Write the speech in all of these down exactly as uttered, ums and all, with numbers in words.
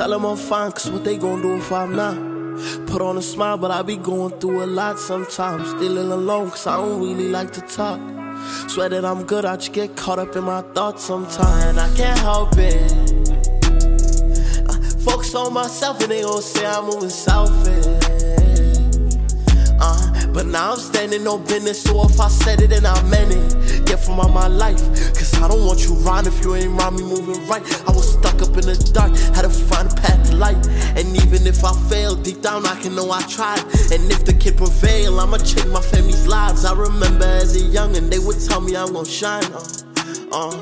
Tell them I'm fine, cause what they gon' do if I'm not? Put on a smile, but I be going through a lot sometimes. Still alone, cause I don't really like to talk. Swear that I'm good, I just get caught up in my thoughts sometimes. And I can't help it. I focus on myself and they gon' say I'm moving selfish. Uh, but now I'm standing on business, so if I said it then I meant it. Get from out my life, cause I don't want you around if you ain't around me moving right. I was stuck up in the dark, had to find a path to light. And even if I fail, deep down I can know I tried. And if the kid prevail, I'ma change my family's lives. I remember as a youngin', they would tell me I'm gon' shine. Uh, uh,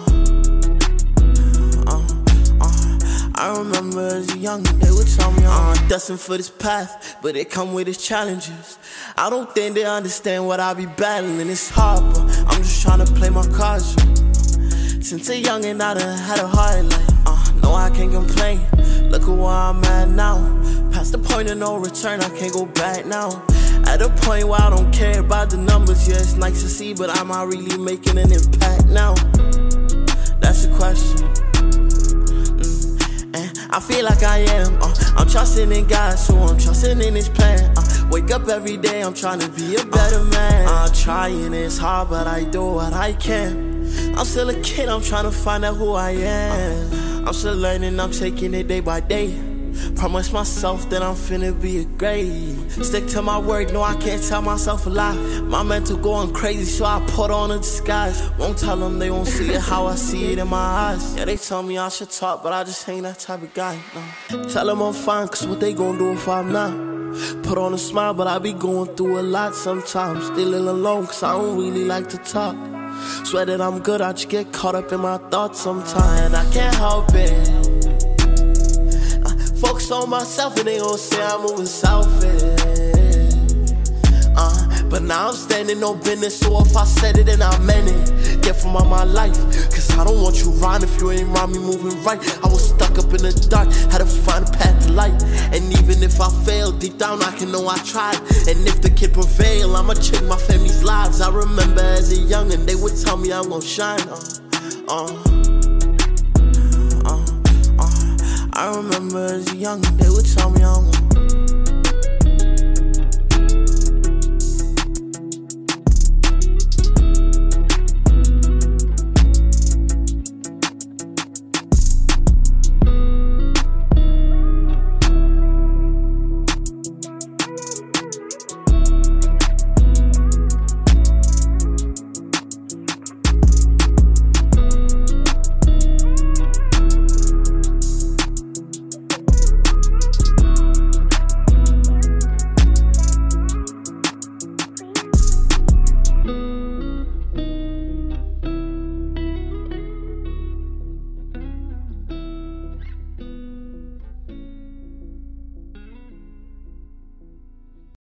uh, uh. I remember as a youngin', they would tell me I'm uh, destined for this path, but it come with its challenges. I don't think they understand what I be battling. It's hard, but I'm just tryna play my cards. Since a youngin', I done had a hard life. Uh, no, I can't complain. Look at where I'm at now. Past the point of no return, I can't go back now. At a point where I don't care about the numbers. Yeah, it's nice to see, but am I really making an impact now? That's the question. Mm. And I feel like I am. Uh, I'm trusting in God, so I'm trusting in His plan. Uh, Wake up every day, I'm trying to be a better man. I'm trying, it's hard, but I do what I can. I'm still a kid, I'm trying to find out who I am. I'm still learning, I'm taking it day by day. Promise myself that I'm finna be a great. Stick to my word, no I can't tell myself a lie. My mental going crazy, so I put on a disguise. Won't tell them they won't see it how I see it in my eyes. Yeah, they tell me I should talk, but I just ain't that type of guy, no. Tell them I'm fine, cause what they gon' do if I'm not? Put on a smile, but I be going through a lot sometimes. Still alone, cause I don't really like to talk. Swear that I'm good, I just get caught up in my thoughts sometimes. And I can't help it. I focus on myself and they gon' say I'm moving selfish. Uh, but now I'm standing on business, so if I said it then I meant it. Get from out my life, cause I don't want you around if you ain't around me moving right. I was stuck up in the dark, had to find a path to light. And even if I fail, deep down I can know I tried. And if the kid prevail, I'ma change my family's lives. I remember as a youngin', they would tell me I'm gon' shine. Uh, uh, uh, uh. I remember as a youngin', they would tell me I'm gon'